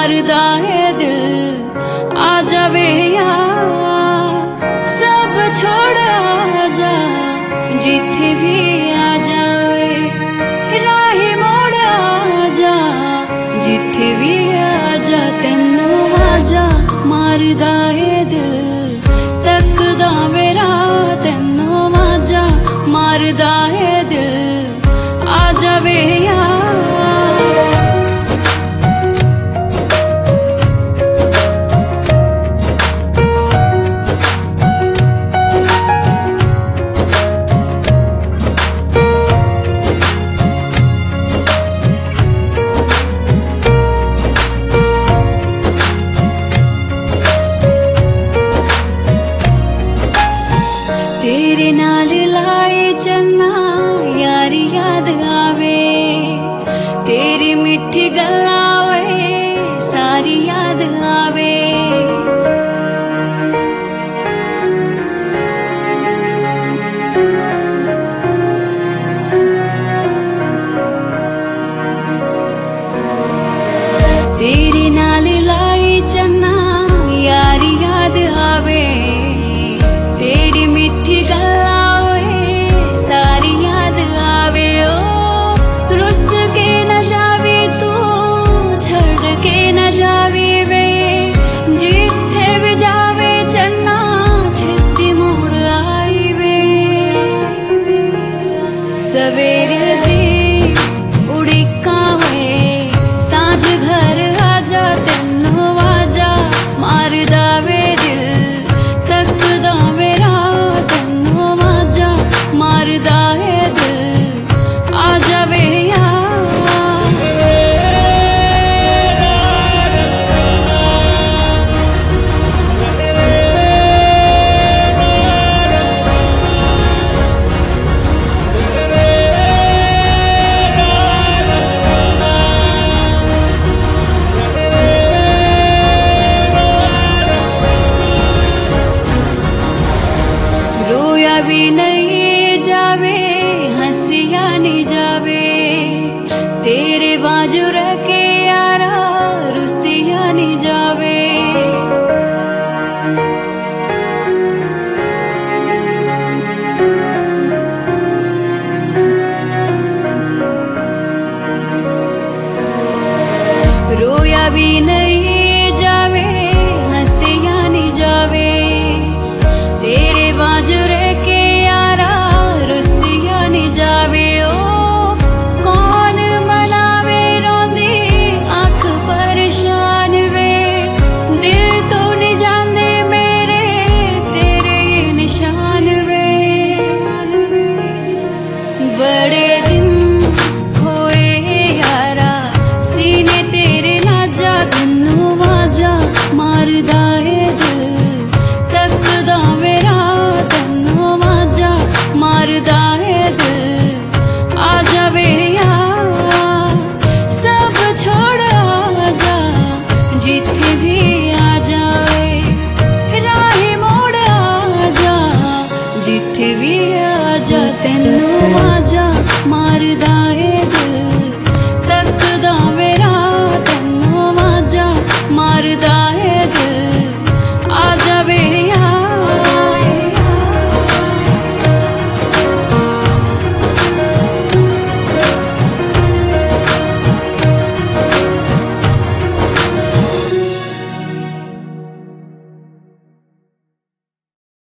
मारदा है दिल आ जावे यार सब छोड़ आ जा जिथे भी आ जाए राही मोड़ आ जा जिथे भी आ जा तेनू आ जा मारदा है दिल तकदा मेरा तेनू आ जा मारदा है दिल आ जावे यार तेरे नाल लाए चन्ना यारी याद आवे तेरी मिठी गल्लां वे सारी याद आवे तेरे नाल लाए चन्ना यारी याद आवे तेरी मिठी गल्लां वे सारी याद आवे ओ रुस के न जावी तू छड़ के न जावी वे जिथे भी जावे चन्ना छेती मुड़ आई वे सवेरे दी उड़ीका वे सांझ घर आजा तेनू आजा मारदा वे दिल तकदा मारदा है दिल आ जावे रोया भी नहीं जावे हंसिया नहीं जावे तेरे बाजू रह के यारा रुसिया नहीं जावे।